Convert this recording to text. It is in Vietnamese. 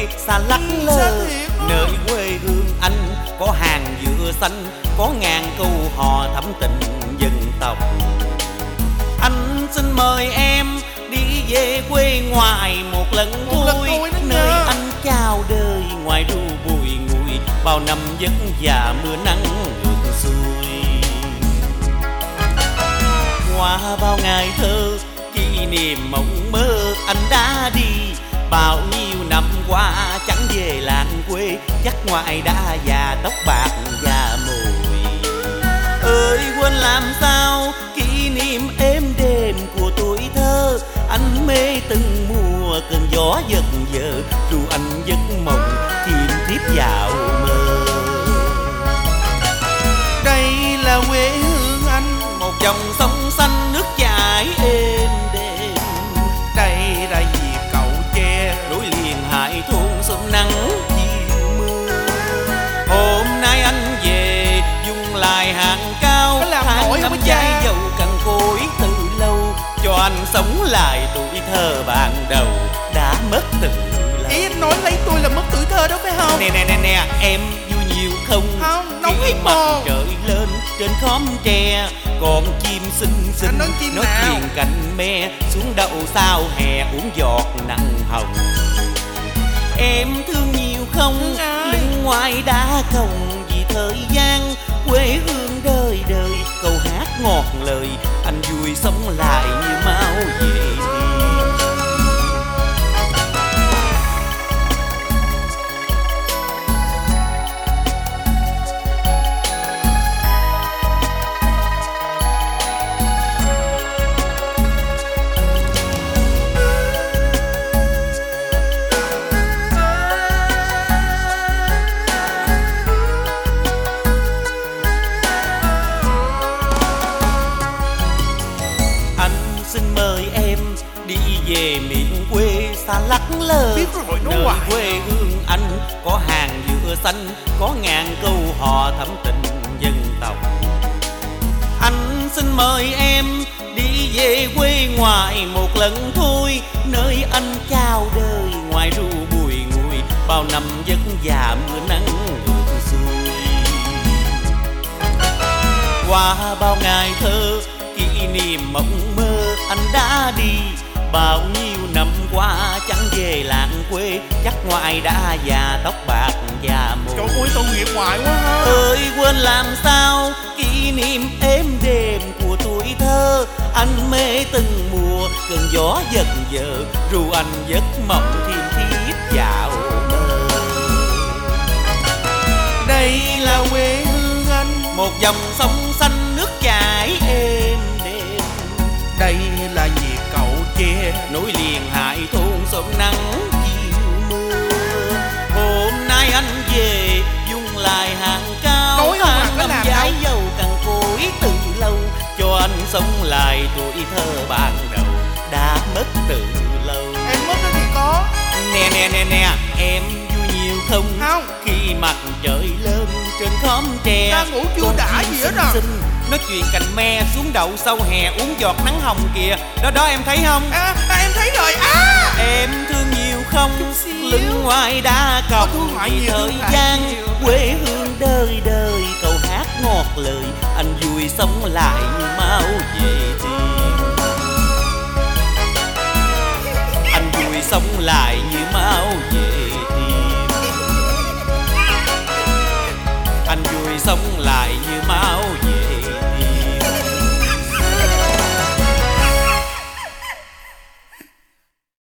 xa lắc lơ. Nơi quê hương anh có hàng dừa xanh, có ngàn câu hò thắm tình dân tộc. Anh xin mời em đi về quê ngoài một lần thôi, nơi anh chào đời ngoài ru bụi nguội, bao năm vất vả mưa nắng ngược xuôi. Qua bao ngày thơ kỷ niệm mộng mơ anh đã đi, bao nhiêu năm qua chẳng về làng quê, chắc ngoại đã già tóc bạc già mùi. Ơi quên làm sao kỷ niệm êm đềm của tuổi thơ, anh mê từng mùa cơn gió giật giờ, ru anh giấc mộng chìm tiếp vào mơ. Đây là quê hương anh, một dòng sông xanh nước chảy êm đềm. Đây là vì cậu tre nối liền hai thôn xuân nắng chiều mưa. Hôm nay anh về dùng lại hàng cao, tháng năm dai dầu cằn cỗi từ lâu, cho anh sống lại tuổi thơ ban đầu đã mất từ lâu. Ý anh nói lấy tôi là mất tuổi thơ đó phải không? Nè em vui nhiều không? Không, nóng khi ít mặt mồ. trời lên trên khóm tre, con chim xinh xinh nói chuyện cành me xuống đậu sao hè uống giọt nắng hồng. Em thương nhiều không? Lưng ngoài đá còng vì thời gian, quê hương đời đời câu hát ngọt lời, anh vui sống lại như máu về thiên. Xin mời em đi về miền quê xa lắc lơ. Biết rồi nó nơi hoài. quê hương anh có hàng dừa xanh, có ngàn câu hò thắm tình dân tộc. Anh xin mời em đi về quê ngoài một lần thôi, nơi anh chào đời ngoài ru bụi nguội, bao năm vất vả mưa nắng ngược xuôi. Qua bao ngày thơ kỷ niệm mộng mơ anh đã đi, bao nhiêu năm qua chẳng về làng quê, chắc ngoại đã già tóc bạc già mồ. Trời ơi tội nghiệp ngoại quá ha. Ơi quên làm sao kỷ niệm êm đềm của tuổi thơ, anh mê từng mùa cơn gió giật giờ, ru anh giấc mộng thiêm thiếp vào mơ. Đây là quê hương anh, một dòng sông xanh nước chảy êm đềm. Đây là vì cậu tre nối liền hai thôn xuân nắng chiều mưa. Hôm nay anh về dùng lại hàng cao, nói không tháng có năm làm dãi đâu. dầu cằn cỗi từ lâu, cho anh sống lại tuổi thơ ban đầu đã mất từ lâu. em mất đó thì có. Nè em vui nhiều không? Không. Khi mặt trời lên trên khóm tre, Ta ngủ chưa con đã chim gì hết xinh à. xinh nói chuyện cành me xuống đậu sau hè uống giọt nắng hồng kìa. Đó em thấy không? Em thấy rồi. Em thương nhiều không? Lưng ngoài đá còng thương ngoại vì nhiều, thời thương ngoại gian, nhiều. quê hương đời đời câu hát ngọt lời, anh vui sống lại như máu về thiên. Anh vui sống lại như máu về thiên. Anh vui sống lại